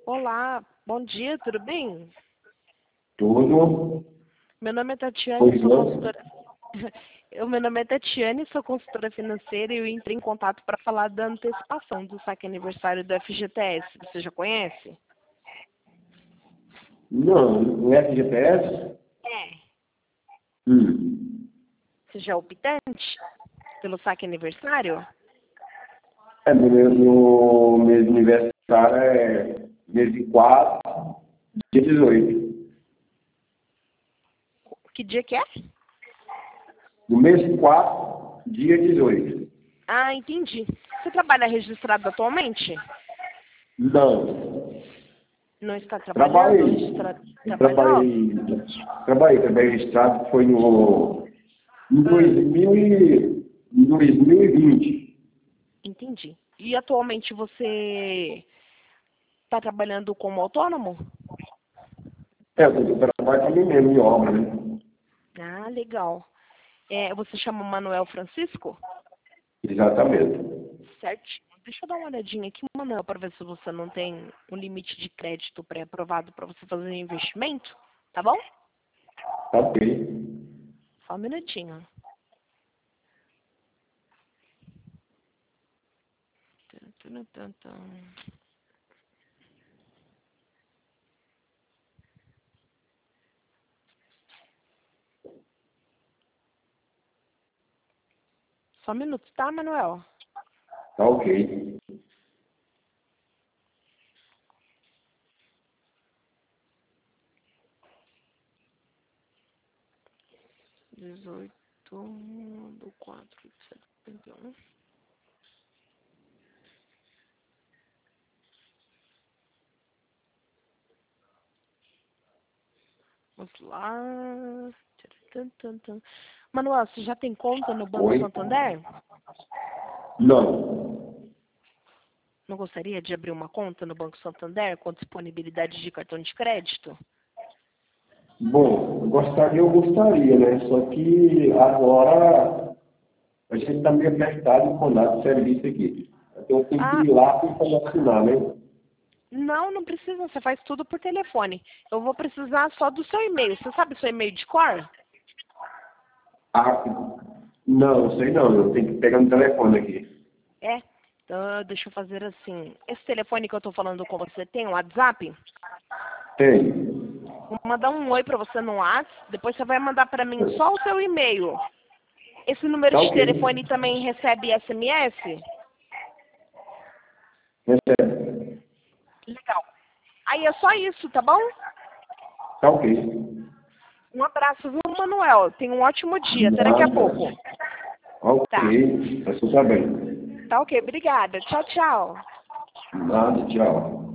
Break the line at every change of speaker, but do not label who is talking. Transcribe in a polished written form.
Olá, bom dia, tudo bem?
Tudo.
Meu nome é Tatiane,
Pois
sou
não?
consultora. Meu nome é Tatiane, sou consultora financeira e eu entrei em contato para falar da antecipação do saque aniversário do FGTS. Você já conhece?
Não, no FGTS?
É.
Hum.
Você já é optante pelo saque aniversário?
Meu mês de aniversário é mês de 4, dia 18.
Que dia que é?
No mês de 4, dia 18.
Ah, entendi. Você trabalha registrado atualmente?
Não.
Não está trabalhando? Onde
Trabalhei.
está trabalhando?
Trabalhei. Trabalhei registrado, foi em
Ah,
2020.
entendi. E atualmente você está trabalhando como autônomo?
Eu trabalho também mesmo em obra, né?
Ah, legal. Você chama Manuel Francisco?
Exatamente.
Certinho. Deixa eu dar uma olhadinha aqui, Manuel, para ver se você não tem um limite de crédito pré-aprovado para você fazer um investimento. Tá bom?
Tá ok.
Só um minutinho. Tum, tum, tum, tum. Só um minuto, tá, Manuel?
Tá ok.
18/4/71. Vamos lá. Tum, tum, tum. Manuel, você já tem conta no Banco
Oi?
Santander?
Não.
Não gostaria de abrir uma conta no Banco Santander com disponibilidade de cartão de crédito?
Bom, eu gostaria, né? Só que agora a gente está meio apertado com nada de serviço aqui. Então eu tenho que
Ah,
ir lá para fazer assinar, né?
não, não precisa. Você faz tudo por telefone. Eu vou precisar só do seu e-mail. Você sabe o seu e-mail de cor?
Ah, não, sei não. Eu tenho que pegar no telefone aqui.
É. Então, deixa eu fazer assim. Esse telefone que eu tô falando com você tem um WhatsApp?
Tem.
Vou mandar um oi pra você no WhatsApp. Depois você vai mandar pra mim só o seu e-mail. Esse número
Tá
de
ok.
telefone também recebe SMS?
Recebe.
Legal. Aí é só isso, tá bom?
Tá ok.
Um abraço, viu, Manuel? Tenha um ótimo dia. Até daqui a
Nada.
pouco. Tá.
Ok. Você tá bem.
Tá ok. Obrigada. Tchau, tchau.
Nada, tchau.